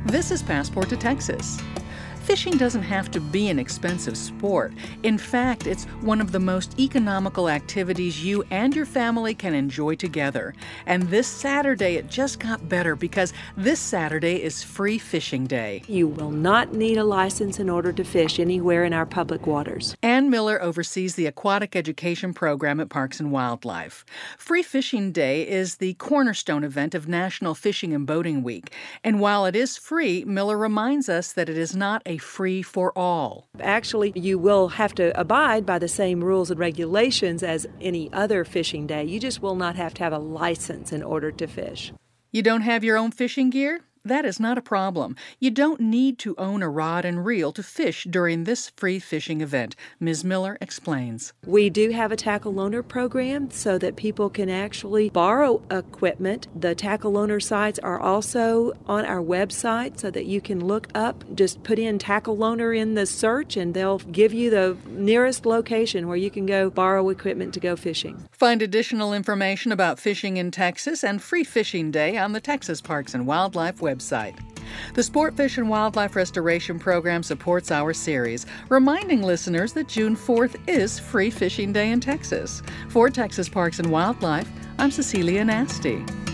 This is Passport to Texas. Fishing doesn't have to be an expensive sport. In fact, it's one of the most economical activities you and your family can enjoy together. And this Saturday, it just got better because this Saturday is Free Fishing Day. You will not need a license in order to fish anywhere in our public waters. Ann Miller oversees the aquatic education program at Parks and Wildlife. Free Fishing Day is the cornerstone event of National Fishing and Boating Week. And while it is free, Miller reminds us that it is not a free for all. Actually, you will have to abide by the same rules and regulations as any other fishing day. You just will not have to have a license in order to fish. You don't have your own fishing gear? That is not a problem. You don't need to own a rod and reel to fish during this free fishing event. Ms. Miller explains. We do have a tackle loaner program so that people can actually borrow equipment. The tackle loaner sites are also on our website so that you can look up, just put in tackle loaner in the search, and they'll give you the nearest location where you can go borrow equipment to go fishing. Find additional information about fishing in Texas and Free Fishing Day on the Texas Parks and Wildlife website. The Sport Fish and Wildlife Restoration Program supports our series, reminding listeners that June 4th is Free Fishing Day in Texas. For Texas Parks and Wildlife, I'm Cecilia Nasty.